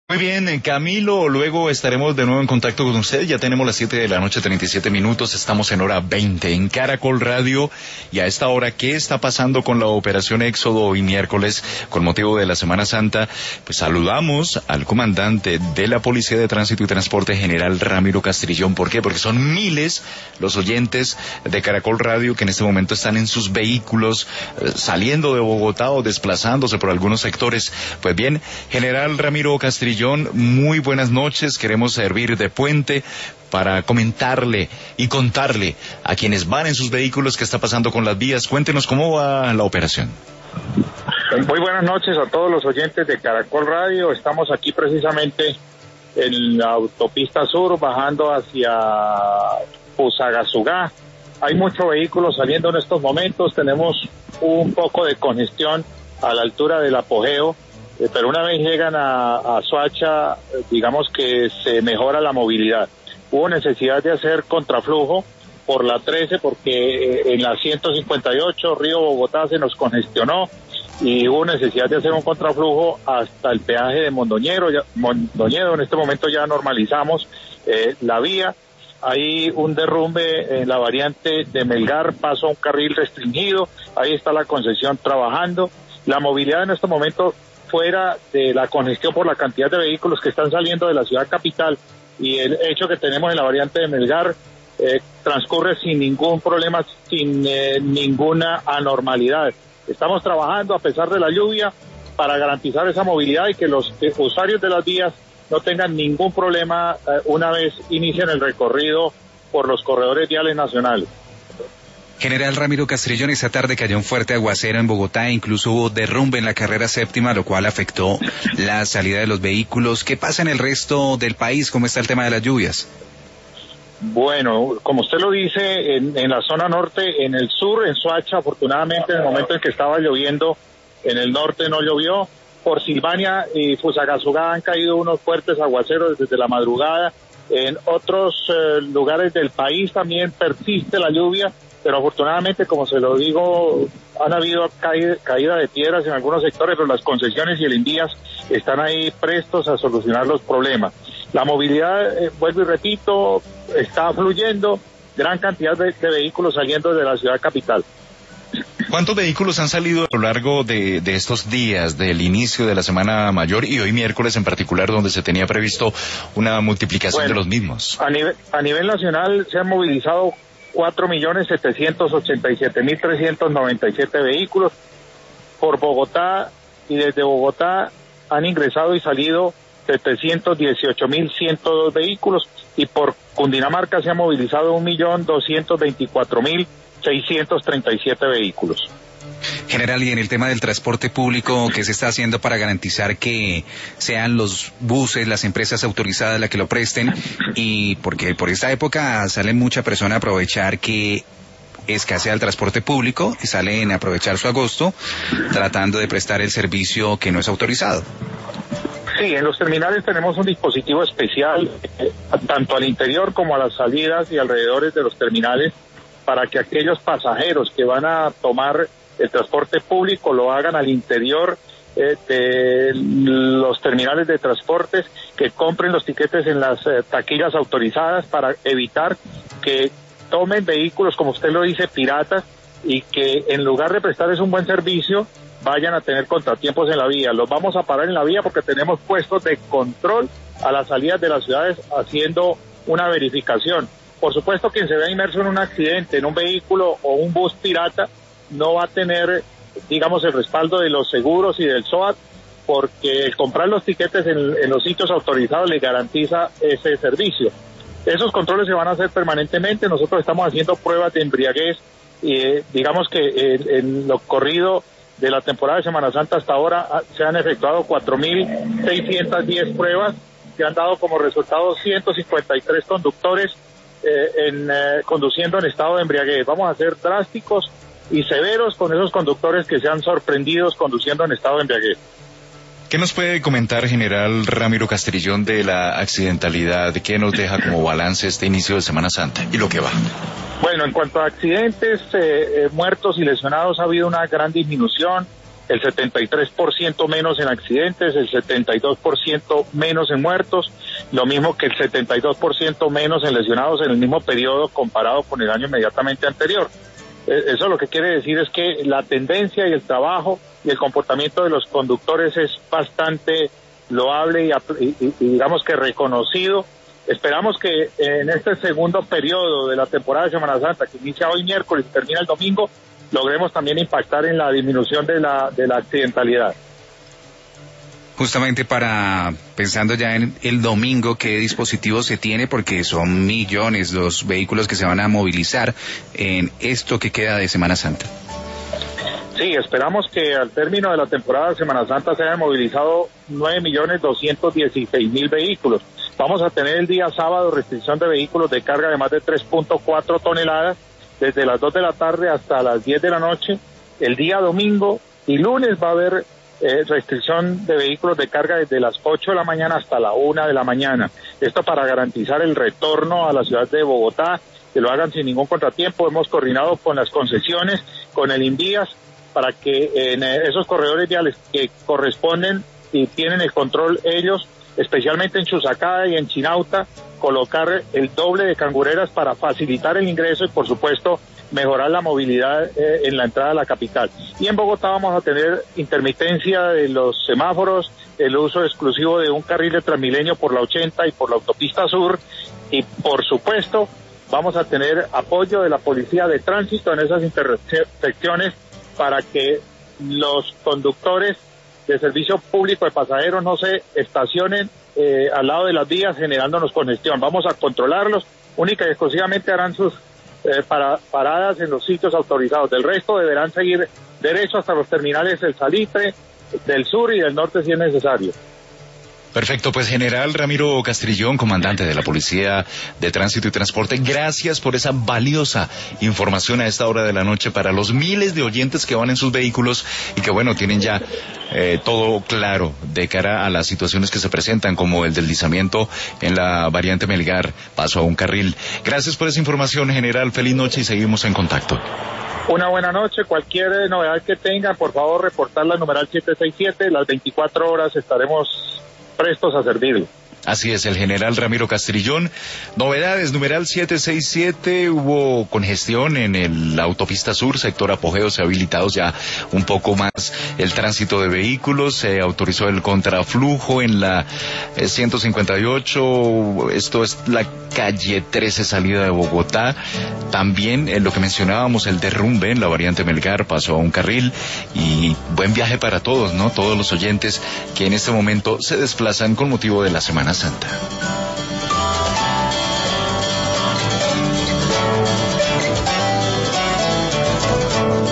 Muy bien, Camilo, luego estaremos de nuevo en contacto con usted. Ya tenemos las 7 de la noche, 37 minutos, estamos en hora 20 en Caracol Radio. Y a esta hora, ¿qué está pasando con la operación Éxodo hoy miércoles con motivo de la Semana Santa? Pues saludamos al comandante de la Policía de Tránsito y Transporte, general Ramiro Castrillón. ¿Por qué? Porque son miles los oyentes de Caracol Radio que en este momento están en sus vehículos, saliendo de Bogotá o desplazándose por algunos sectores. Pues bien, general Ramiro Castrillón, muy buenas noches. Queremos servir de puente para comentarle y contarle a quienes van en sus vehículos qué está pasando con las vías. Cuéntenos cómo va la operación. Muy buenas noches a todos los oyentes de Caracol Radio. Estamos aquí precisamente en la autopista sur, bajando hacia Fusagasugá. Hay muchos vehículos saliendo en estos momentos. Tenemos un poco de congestión a la altura del apogeo. Pero una vez llegan a Soacha, digamos que se mejora la movilidad. Hubo necesidad de hacer contraflujo por la 13 porque en la 158 Río Bogotá se nos congestionó y hubo necesidad de hacer un contraflujo hasta el peaje de Mondoñedo. En este momento ya normalizamos la vía. Hay un derrumbe en la variante de Melgar, paso a un carril restringido. Ahí está la concesión trabajando. La movilidad en este momento, fuera de la congestión por la cantidad de vehículos que están saliendo de la ciudad capital y el hecho que tenemos en la variante de Melgar, transcurre sin ningún problema, sin ninguna anormalidad. Estamos trabajando a pesar de la lluvia para garantizar esa movilidad y que los usuarios de las vías no tengan ningún problema una vez inician el recorrido por los corredores viales nacionales. General Ramiro Castrillón, esta tarde cayó un fuerte aguacero en Bogotá e incluso hubo derrumbe en la carrera séptima, lo cual afectó la salida de los vehículos. ¿Qué pasa en el resto del país? ¿Cómo está el tema de las lluvias? Bueno, como usted lo dice, en la zona norte, en el sur, en Soacha, afortunadamente en el momento en que estaba lloviendo, en el norte no llovió. Por Silvania y Fusagasugá han caído unos fuertes aguaceros desde la madrugada. En otros lugares del país también persiste la lluvia, pero afortunadamente, como se lo digo, han habido caída de piedras en algunos sectores, pero las concesiones y el Invías están ahí prestos a solucionar los problemas. La movilidad, vuelvo y repito, está fluyendo, gran cantidad de vehículos saliendo de la ciudad capital. ¿Cuántos vehículos han salido a lo largo de estos días, del inicio de la Semana Mayor y hoy miércoles en particular, donde se tenía previsto una multiplicación de los mismos? A nivel nacional se han movilizado 4.787.397 vehículos. Por Bogotá y desde Bogotá han ingresado y salido 718.102 vehículos y por Cundinamarca se han movilizado 1.224.637 vehículos. General, y en el tema del transporte público, ¿qué se está haciendo para garantizar que sean los buses, las empresas autorizadas las que lo presten? Y porque por esta época sale mucha persona a aprovechar que escasea el transporte público y salen a aprovechar su agosto tratando de prestar el servicio que no es autorizado. Sí, en los terminales tenemos un dispositivo especial, tanto al interior como a las salidas y alrededores de los terminales, para que aquellos pasajeros que van a tomar el transporte público lo hagan al interior de los terminales de transportes, que compren los tiquetes en las taquillas autorizadas para evitar que tomen vehículos, como usted lo dice, piratas, y que en lugar de prestarles un buen servicio vayan a tener contratiempos en la vía. Los vamos a parar en la vía porque tenemos puestos de control a las salidas de las ciudades haciendo una verificación. Por supuesto, quien se vea inmerso en un accidente, en un vehículo o un bus pirata, no va a tener, digamos, el respaldo de los seguros y del SOAT, porque el comprar los tiquetes en los sitios autorizados le garantiza ese servicio. Esos controles se van a hacer permanentemente. Nosotros estamos haciendo pruebas de embriaguez y digamos que en lo corrido de la temporada de Semana Santa hasta ahora se han efectuado 4.610 pruebas que han dado como resultado 153 conductores conduciendo en estado de embriaguez. Vamos a ser drásticos y severos con esos conductores que sean sorprendidos conduciendo en estado de embriaguez. ¿Qué nos puede comentar, general Ramiro Castrillón, de la accidentalidad? ¿Qué nos deja como balance este inicio de Semana Santa y lo que va? Bueno, en cuanto a accidentes, muertos y lesionados, ha habido una gran disminución. el 73% menos en accidentes, el 72% menos en muertos, lo mismo que el 72% menos en lesionados en el mismo periodo comparado con el año inmediatamente anterior. Eso lo que quiere decir es que la tendencia y el trabajo y el comportamiento de los conductores es bastante loable y digamos que reconocido. Esperamos que en este segundo periodo de la temporada de Semana Santa, que inicia hoy miércoles y termina el domingo, logremos también impactar en la disminución de la accidentalidad. Justamente pensando ya en el domingo, ¿qué dispositivos se tiene? Porque son millones los vehículos que se van a movilizar en esto que queda de Semana Santa. Sí, esperamos que al término de la temporada de Semana Santa se hayan movilizado 9.216.000 vehículos. Vamos a tener el día sábado restricción de vehículos de carga de más de 3.4 toneladas desde las 2 de la tarde hasta las 10 de la noche. El día domingo y lunes va a haber restricción de vehículos de carga desde las 8 de la mañana hasta la 1 de la mañana. Esto para garantizar el retorno a la ciudad de Bogotá, que lo hagan sin ningún contratiempo. Hemos coordinado con las concesiones, con el Invías, para que en esos corredores viales que corresponden y tienen el control ellos, especialmente en Chusacá y en Chinauta, colocar el doble de cangureras para facilitar el ingreso y, por supuesto, mejorar la movilidad en la entrada a la capital. Y en Bogotá vamos a tener intermitencia de los semáforos, el uso exclusivo de un carril de Transmilenio por la 80 y por la autopista sur, y, por supuesto, vamos a tener apoyo de la Policía de Tránsito en esas intersecciones para que los conductores de servicio público de pasajeros no se estacionen al lado de las vías generándonos congestión. Vamos a controlarlos, única y exclusivamente harán sus paradas en los sitios autorizados. Del resto deberán seguir derecho hasta los terminales del Salitre, del sur y del norte si es necesario. Perfecto, pues General Ramiro Castrillón, comandante de la Policía de Tránsito y Transporte, gracias por esa valiosa información a esta hora de la noche para los miles de oyentes que van en sus vehículos y que bueno, tienen ya todo claro de cara a las situaciones que se presentan, como el deslizamiento en la variante Melgar, paso a un carril. Gracias por esa información, General, feliz noche y seguimos en contacto. Una buena noche, cualquier novedad que tengan, por favor reportarla al numeral 767, las 24 horas estaremos prestos a servirle. Así es, el General Ramiro Castrillón. Novedades, numeral 767, hubo congestión en la autopista sur, sector Apogeo, se ha habilitado ya un poco más el tránsito de vehículos, se autorizó el contraflujo en la 158, esto es la calle 13 salida de Bogotá. También lo que mencionábamos, el derrumbe en la variante Melgar, pasó a un carril y buen viaje para todos, ¿no? Todos los oyentes que en este momento se desplazan con motivo de la Semana Santa.